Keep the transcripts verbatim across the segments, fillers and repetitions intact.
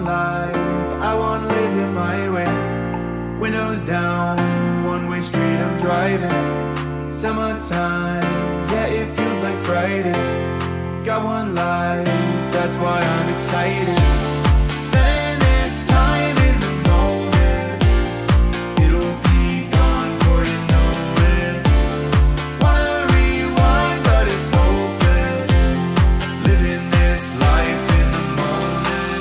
life, I wanna live it my way. Windows down, one-way street I'm driving. Summertime, yeah, it feels like Friday. Got one life, that's why I'm excited. Spending this time in the moment, it'll be gone before you know it. Wanna rewind, but it's hopeless. Living this life in the moment.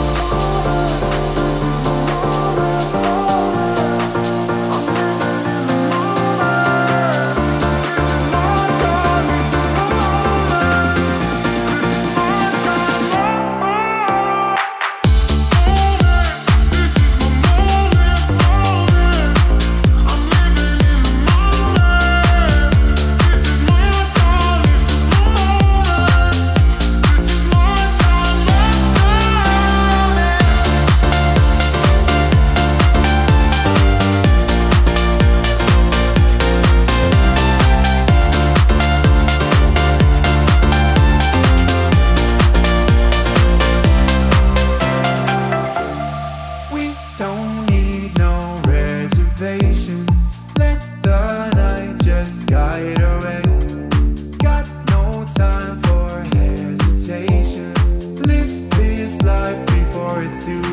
Don't need no reservations. Let the night just guide away. Got no time for hesitation. Live this life before it's too